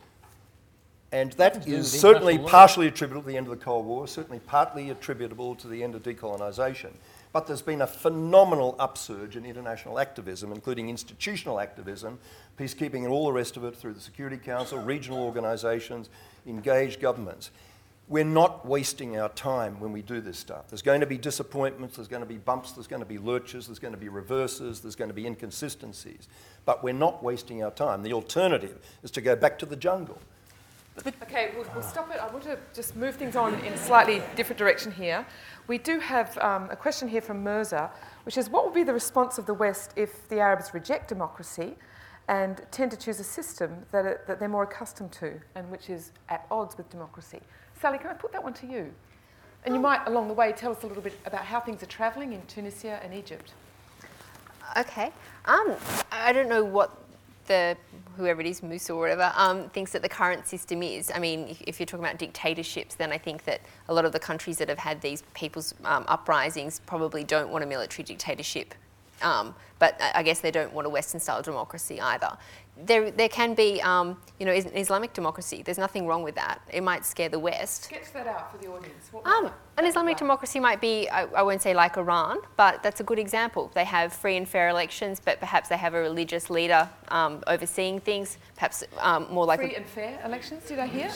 And that is certainly partially attributable to the end of the Cold War, certainly partly attributable to the end of decolonisation. But there's been a phenomenal upsurge in international activism, including institutional activism, peacekeeping and all the rest of it through the Security Council, regional organisations, engaged governments. We're not wasting our time when we do this stuff. There's going to be disappointments, there's going to be bumps, there's going to be lurches, there's going to be reverses, there's going to be inconsistencies. But we're not wasting our time. The alternative is to go back to the jungle. Okay, we'll stop it. I want to just move things on in a slightly different direction here. We do have a question here from Mirza, which is, what will be the response of the West if the Arabs reject democracy and tend to choose a system that they're more accustomed to and which is at odds with democracy? Sally, can I put that one to you? And you might, along the way, tell us a little bit about how things are travelling in Tunisia and Egypt. Okay. I don't know what whoever it is, Musa or whatever, thinks that the current system is. I mean, if you're talking about dictatorships, then I think that a lot of the countries that have had these people's uprisings probably don't want a military dictatorship. But I guess they don't want a Western-style democracy either. There can be, an Islamic democracy. There's nothing wrong with that. It might scare the West. Sketch that out for the audience. An Islamic democracy might be, I won't say like Iran, but that's a good example. They have free and fair elections, but perhaps they have a religious leader overseeing things, perhaps more like... Free and fair elections, did I hear?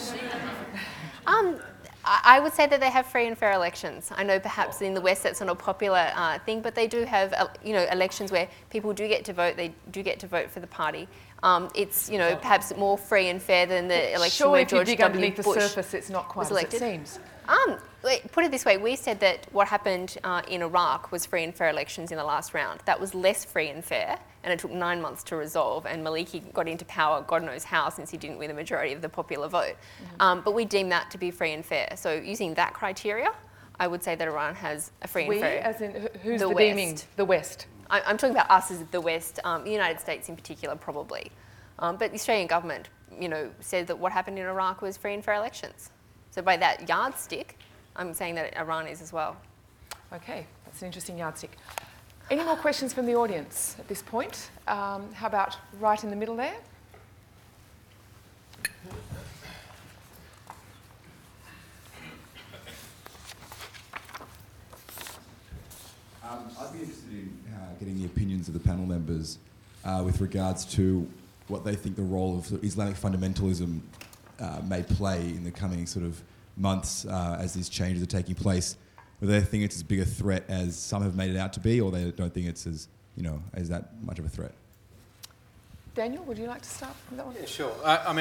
I would say that they have free and fair elections. I know perhaps in the West that's not a popular thing, but they do have, elections where people do get to vote. They do get to vote for the party. It's, perhaps more free and fair than the election where George If you dig W. underneath Bush the surface, it's not quite was as it elected. seems. Put it this way, we said that what happened in Iraq was free and fair elections in the last round. That was less free and fair, and it took 9 months to resolve, and Maliki got into power, God knows how, since he didn't win the majority of the popular vote. But we deem that to be free and fair. So using that criteria, I would say that Iran has a free and fair... As in, who's the the West. deeming? The West. I'm talking about us as the West, the United States in particular, probably. But the Australian government, said that what happened in Iraq was free and fair elections. So by that yardstick, I'm saying that Iran is as well. Okay, that's an interesting yardstick. Any more questions from the audience at this point? How about right in the middle there? I'd be interested in getting the opinions of the panel members with regards to what they think the role of Islamic fundamentalism may play in the coming sort of months as these changes are taking place. Whether they think it's as big a threat as some have made it out to be, or they don't think it's as that much of a threat. Daniel, would you like to start with that one? Yeah, sure.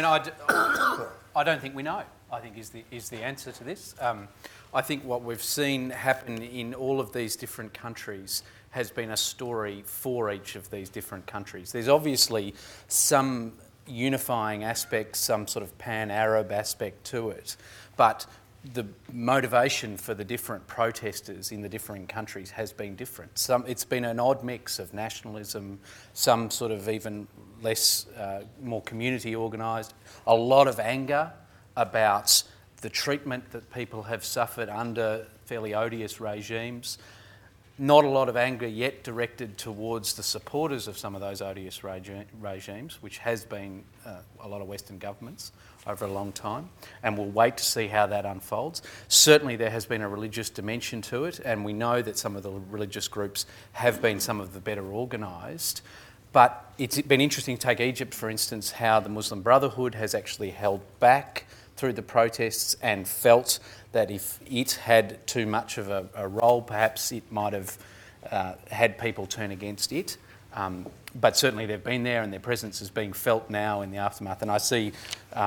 I don't think we know, I think is the answer to this. I think what we've seen happen in all of these different countries has been a story for each of these different countries. There's obviously some unifying aspect, some sort of pan-Arab aspect to it, but the motivation for the different protesters in the different countries has been different. It's been an odd mix of nationalism, some sort of even less, more community organised, a lot of anger about the treatment that people have suffered under fairly odious regimes, not a lot of anger yet directed towards the supporters of some of those odious regimes, which has been a lot of Western governments over a long time, and we'll wait to see how that unfolds. Certainly there has been a religious dimension to it, and we know that some of the religious groups have been some of the better organised, but it's been interesting to take Egypt, for instance, how the Muslim Brotherhood has actually held back through the protests and felt that if it had too much of a role, perhaps it might have had people turn against it. But certainly they've been there and their presence is being felt now in the aftermath. And I see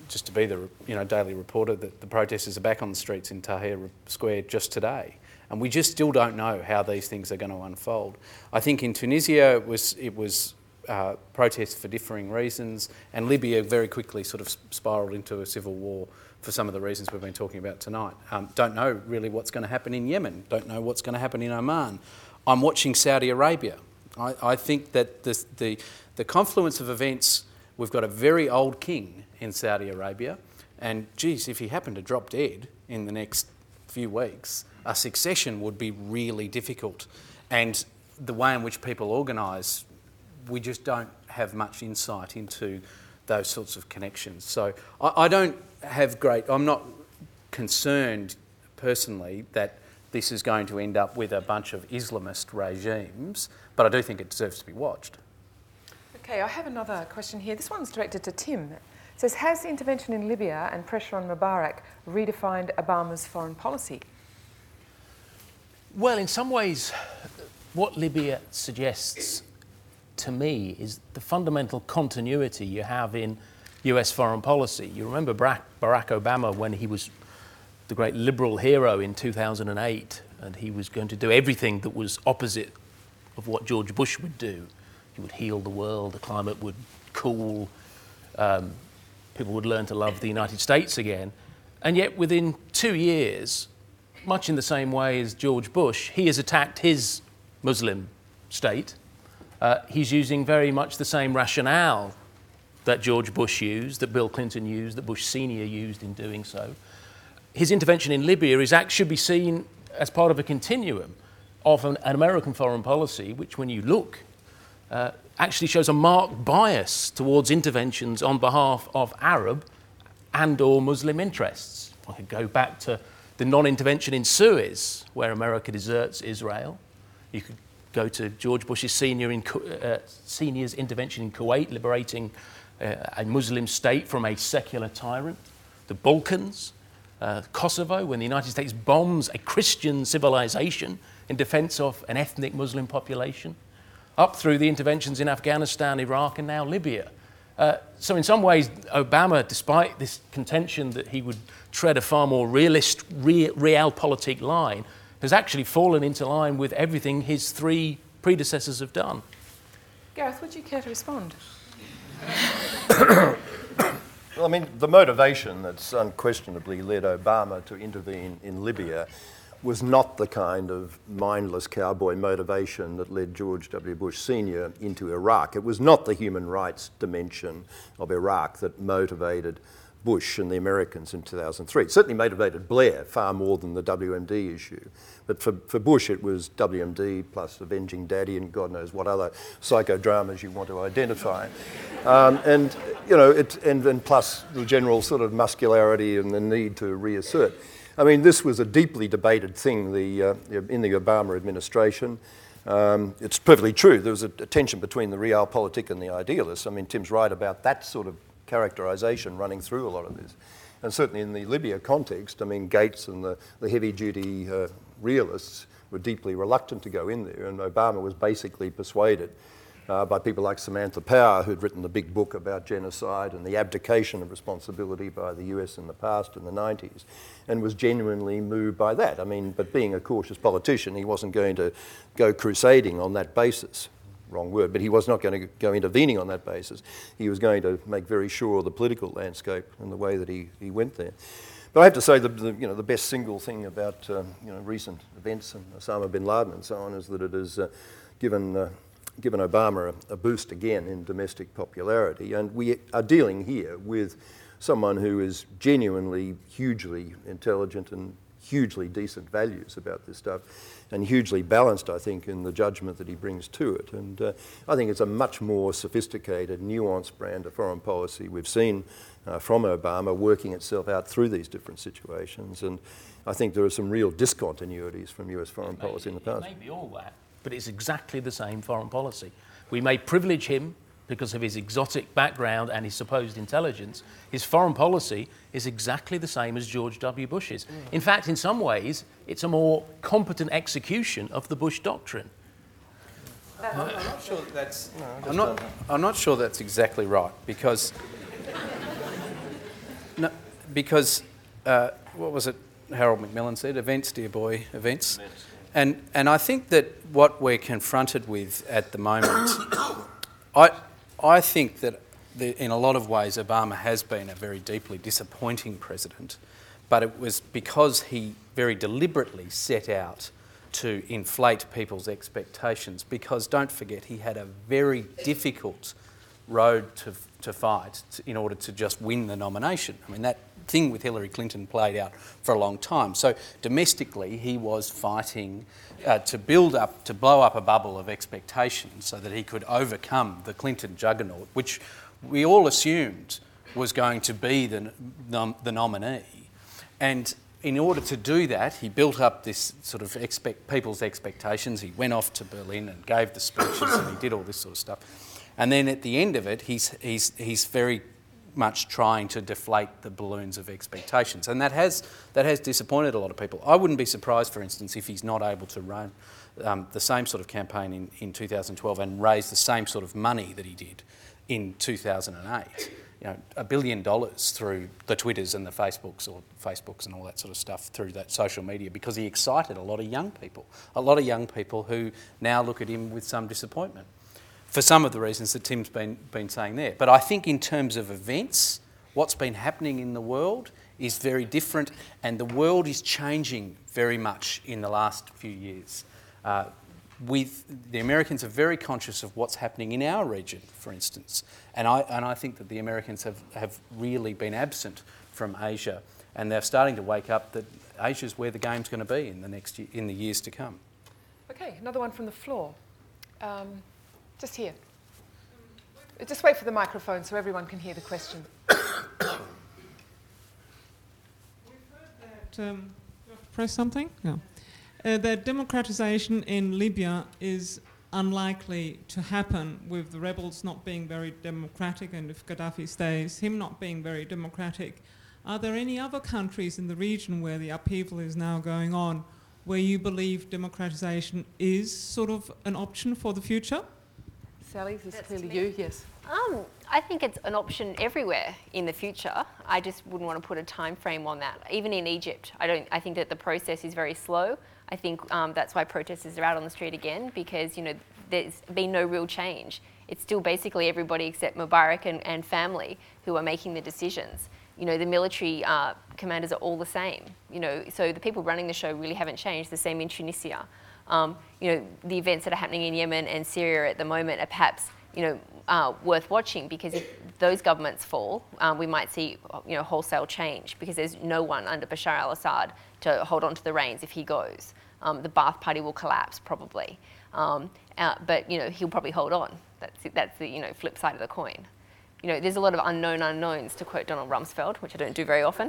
just to be the Daily Reporter, that the protesters are back on the streets in Tahrir Square just today. And we just still don't know how these things are going to unfold. I think in Tunisia it was protests for differing reasons, and Libya very quickly sort of spiralled into a civil war for some of the reasons we've been talking about tonight. Don't know really what's going to happen in Yemen, don't know what's going to happen in Oman. I'm watching Saudi Arabia. I think that the confluence of events, we've got a very old king in Saudi Arabia, and geez, if he happened to drop dead in the next few weeks, a succession would be really difficult. And the way in which people organise, we just don't have much insight into those sorts of connections. So I'm not concerned personally that this is going to end up with a bunch of Islamist regimes, but I do think it deserves to be watched. Okay, I have another question here. This one's directed to Tim. It says, has intervention in Libya and pressure on Mubarak redefined Obama's foreign policy? Well, in some ways, what Libya suggests to me is the fundamental continuity you have in US foreign policy. You remember Barack Obama when he was the great liberal hero in 2008, and he was going to do everything that was opposite of what George Bush would do. He would heal the world, the climate would cool, people would learn to love the United States again. And yet within 2 years, much in the same way as George Bush, he has attacked his Muslim state. He's using very much the same rationale that George Bush used, that Bill Clinton used, that Bush Sr. used in doing so. His intervention in Libya should be seen as part of a continuum of an American foreign policy, which when you look, actually shows a marked bias towards interventions on behalf of Arab and or Muslim interests. I could go back to the non-intervention in Suez, where America deserts Israel. You could go to George Bush's senior's intervention in Kuwait, liberating a Muslim state from a secular tyrant. The Balkans, Kosovo, when the United States bombs a Christian civilization in defense of an ethnic Muslim population, up through the interventions in Afghanistan, Iraq, and now Libya. So in some ways, Obama, despite this contention that he would tread a far more realpolitik line, has actually fallen into line with everything his three predecessors have done. Gareth, would you care to respond? Well, I mean, the motivation that's unquestionably led Obama to intervene in Libya was not the kind of mindless cowboy motivation that led George W. Bush Sr. into Iraq. It was not the human rights dimension of Iraq that motivated Bush and the Americans in 2003. It certainly motivated Blair far more than the WMD issue. But for Bush, it was WMD plus avenging Daddy and God knows what other psychodramas you want to identify. And plus the general sort of muscularity and the need to reassert. I mean, this was a deeply debated thing in the Obama administration. It's perfectly true. There was a tension between the realpolitik and the idealists. I mean, Tim's right about that sort of characterisation running through a lot of this. And certainly in the Libya context, I mean, Gates and the heavy-duty realists were deeply reluctant to go in there, and Obama was basically persuaded by people like Samantha Power, who'd written the big book about genocide and the abdication of responsibility by the US in the past, in the 90s, and was genuinely moved by that. I mean, but being a cautious politician, he wasn't going to go crusading on that basis. Wrong word, but he was not going to go intervening on that basis. He was going to make very sure of the political landscape and the way that he went there. But I have to say the best single thing about recent events and Osama bin Laden and so on is that it has given Obama a boost again in domestic popularity, and we are dealing here with someone who is genuinely hugely intelligent and hugely decent values about this stuff, and hugely balanced, I think, in the judgment that he brings to it. And I think it's a much more sophisticated, nuanced brand of foreign policy we've seen from Obama working itself out through these different situations. And I think there are some real discontinuities from US foreign policy in the past. It may be all that, but it's exactly the same foreign policy. We may privilege him because of his exotic background and his supposed intelligence. His foreign policy is exactly the same as George W. Bush's. In fact, in some ways, it's a more competent execution of the Bush doctrine. I'm not sure I'm not sure that's exactly right, because No, because, what was it Harold Macmillan said? Events, dear boy, events. And I think that what we're confronted with at the moment, I think that in a lot of ways Obama has been a very deeply disappointing president, but it was because he very deliberately set out to inflate people's expectations, because don't forget he had a very difficult road to fight in order to just win the nomination. I mean, that thing with Hillary Clinton played out for a long time. So domestically he was fighting to blow up a bubble of expectations so that he could overcome the Clinton juggernaut, which we all assumed was going to be the nominee. And in order to do that, he built up this sort of people's expectations. He went off to Berlin and gave the speeches and he did all this sort of stuff. And then at the end of it, he's very much trying to deflate the balloons of expectations. And that has disappointed a lot of people. I wouldn't be surprised, for instance, if he's not able to run the same sort of campaign in 2012 and raise the same sort of money that he did in 2008. You know, $1 billion through the Twitters and the Facebooks and all that sort of stuff through that social media, because he excited a lot of young people who now look at him with some disappointment for some of the reasons that Tim's been saying there. But I think in terms of events, what's been happening in the world is very different, and the world is changing very much in the last few years. The Americans are very conscious of what's happening in our region, for instance, and I think that the Americans have really been absent from Asia, and they're starting to wake up that Asia's where the game's going to be in the years to come. Okay, another one from the floor. Just here. Just wait for the microphone so everyone can hear the question. We've heard that. Press something? No. That democratization in Libya is unlikely to happen, with the rebels not being very democratic, and if Gaddafi stays, him not being very democratic. Are there any other countries in the region where the upheaval is now going on where you believe democratization is sort of an option for the future? Sally, this is clearly you, yes. I think it's an option everywhere in the future. I just wouldn't want to put a time frame on that. Even in Egypt, I think that the process is very slow. I think that's why protesters are out on the street again, because there's been no real change. It's still basically everybody except Mubarak and family who are making the decisions. The military commanders are all the same. So the people running the show really haven't changed. The same in Tunisia. The events that are happening in Yemen and Syria at the moment are perhaps worth watching, because if those governments fall, we might see wholesale change, because there's no one under Bashar al-Assad to hold on to the reins if he goes. The Ba'ath Party will collapse probably, but he'll probably hold on. That's the flip side of the coin. There's a lot of unknown unknowns, to quote Donald Rumsfeld, which I don't do very often.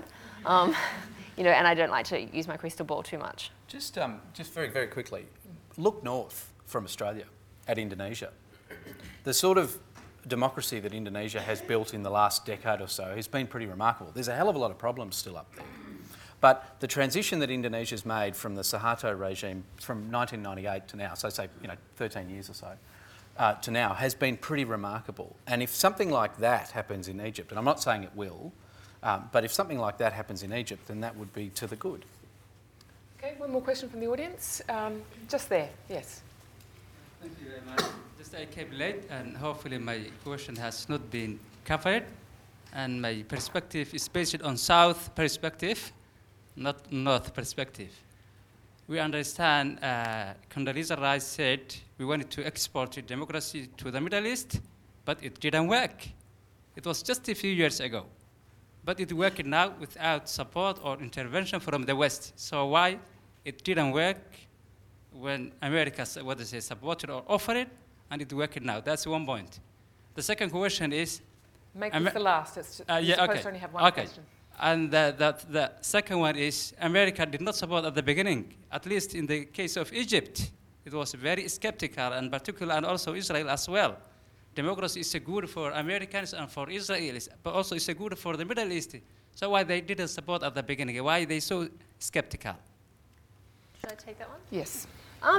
And I don't like to use my crystal ball too much. Just very, very quickly, look north from Australia at Indonesia. The sort of democracy that Indonesia has built in the last decade or so has been pretty remarkable. There's a hell of a lot of problems still up there. But the transition that Indonesia's made from the Suharto regime from 1998 to now, so say 13 years or so, to now, has been pretty remarkable. And if something like that happens in Egypt, and I'm not saying it will, but if something like that happens in Egypt, then that would be to the good. Okay, one more question from the audience. Just there, yes. Thank you very much. Just I came late, and hopefully my question has not been covered. And my perspective is based on South perspective, not North perspective. We understand Condoleezza Rice said we wanted to export democracy to the Middle East, but it didn't work. It was just a few years ago. But it worked now without support or intervention from the West. So why it didn't work when America, supported or offered it, and it worked now? That's one point. The second question is... Make this the last. You're supposed to only have one question. And the second one is America did not support at the beginning, at least in the case of Egypt. It was very skeptical, and particularly, and also Israel as well. Democracy is good for Americans and for Israelis, but also it's good for the Middle East. So why they didn't support at the beginning? Why are they so skeptical? Should I take that one? Yes.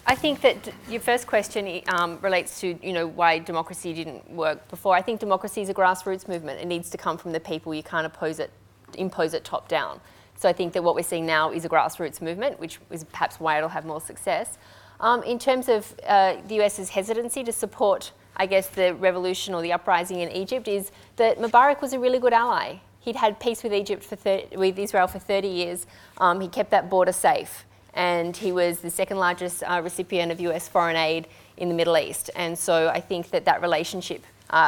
I think that your first question relates to, why democracy didn't work before. I think democracy is a grassroots movement. It needs to come from the people. You can't impose it top down. So I think that what we're seeing now is a grassroots movement, which is perhaps why it'll have more success. In terms of the US's hesitancy to support, I guess, the revolution or the uprising in Egypt, is that Mubarak was a really good ally. He'd had peace with with Israel for 30 years. He kept that border safe, and he was the second largest recipient of US foreign aid in the Middle East. And so I think that relationship,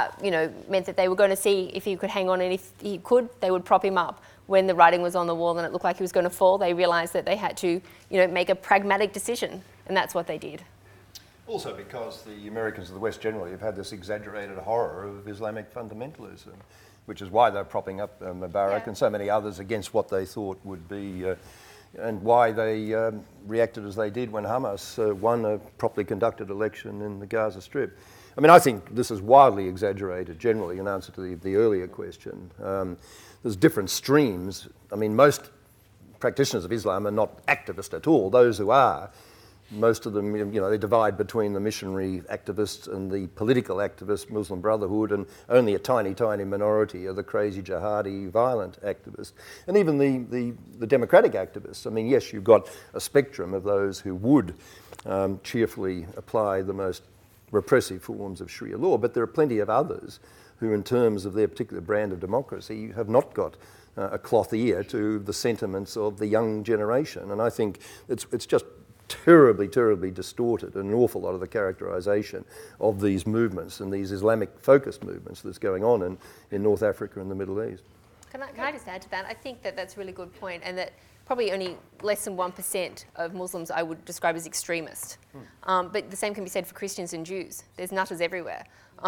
meant that they were going to see if he could hang on, and if he could, they would prop him up. When the writing was on the wall and it looked like he was going to fall, they realised that they had to, make a pragmatic decision, and that's what they did. Also because the Americans of the West generally have had this exaggerated horror of Islamic fundamentalism, which is why they're propping up Mubarak and so many others against what they thought would be, and why they reacted as they did when Hamas won a properly conducted election in the Gaza Strip. I mean, I think this is wildly exaggerated generally in answer to the earlier question. There's different streams. I mean, most practitioners of Islam are not activist at all. Those who are, most of them, they divide between the missionary activists and the political activists, Muslim Brotherhood, and only a tiny, tiny minority are the crazy jihadi, violent activists. And even the democratic activists. I mean, yes, you've got a spectrum of those who would cheerfully apply the most repressive forms of Sharia law, but there are plenty of others who, in terms of their particular brand of democracy, have not got a cloth ear to the sentiments of the young generation. And I think it's just terribly, terribly distorted an awful lot of the characterisation of these movements and these Islamic-focused movements that's going on in North Africa and the Middle East. Can I just add to that? I think that's a really good point, and that probably only less than 1% of Muslims I would describe as extremist. But the same can be said for Christians and Jews. There's nutters everywhere.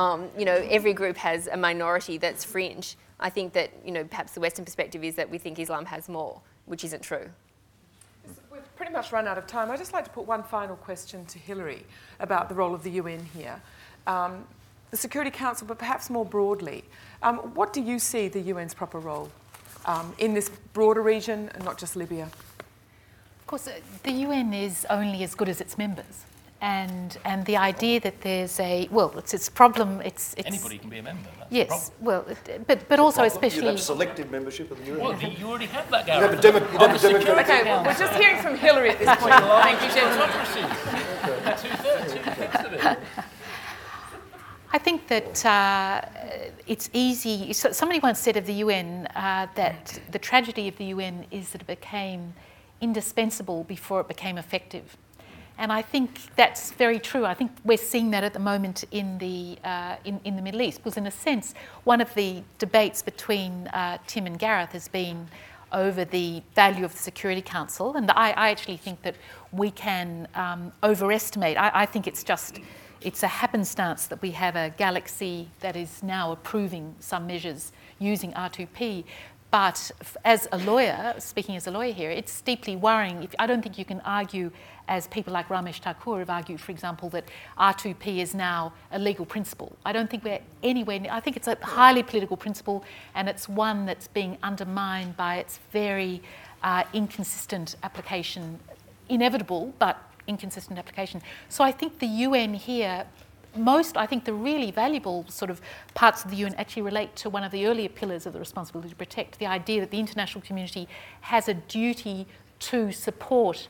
Every group has a minority that's fringe. I think that, perhaps the Western perspective is that we think Islam has more, which isn't true. We've pretty much run out of time. I'd just like to put one final question to Hilary about the role of the UN here. The Security Council, but perhaps more broadly, what do you see the UN's proper role in this broader region, and not just Libya? Of course, the UN is only as good as its members. And the idea that there's it's problem. It's anybody can be a member. That's yes, well, but also especially you have selective membership of the UN. Well, you already have that, Gary. Okay, we're just hearing from Hilary at this point. Thank you, gentlemen. I think that it's easy. So somebody once said of the UN that the tragedy of the UN is that it became indispensable before it became effective. And I think that's very true. I think we're seeing that at the moment in the Middle East, because in a sense, one of the debates between Tim and Gareth has been over the value of the Security Council, and I actually think that we can overestimate. I think it's a happenstance that we have a galaxy that is now approving some measures using R2P. But as a lawyer, speaking as a lawyer here, it's deeply worrying. I don't think you can argue, as people like Ramesh Thakur have argued, for example, that R2P is now a legal principle. I don't think we're anywhere near. I think it's a highly political principle, and it's one that's being undermined by its very inconsistent application, inevitable, but inconsistent application. So I think the UN here, I think the really valuable sort of parts of the UN actually relate to one of the earlier pillars of the responsibility to protect, the idea that the international community has a duty to support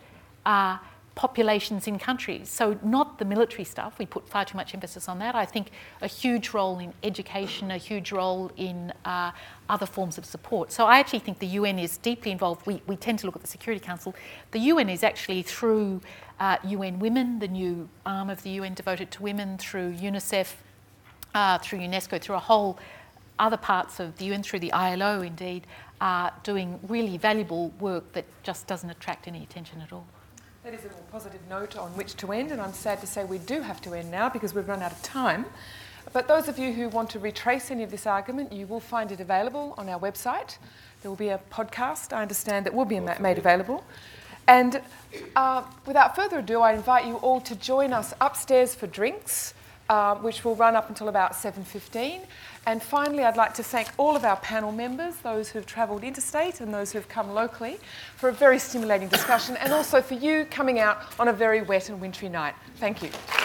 populations in countries. So not the military stuff, we put far too much emphasis on that. I think a huge role in education, a huge role in other forms of support. So I actually think the UN is deeply involved. We tend to look at the Security Council. The UN is actually through UN Women, the new arm of the UN devoted to women, through UNICEF, through UNESCO, through a whole other parts of the UN, through the ILO indeed, are doing really valuable work that just doesn't attract any attention at all. That is a more positive note on which to end, and I'm sad to say we do have to end now because we've run out of time. But those of you who want to retrace any of this argument, you will find it available on our website. There will be a podcast, I understand, that will be made available. And without further ado, I invite you all to join us upstairs for drinks. which will run up until about 7:15. And finally, I'd like to thank all of our panel members, those who've travelled interstate and those who've come locally, for a very stimulating discussion, and also for you coming out on a very wet and wintry night. Thank you.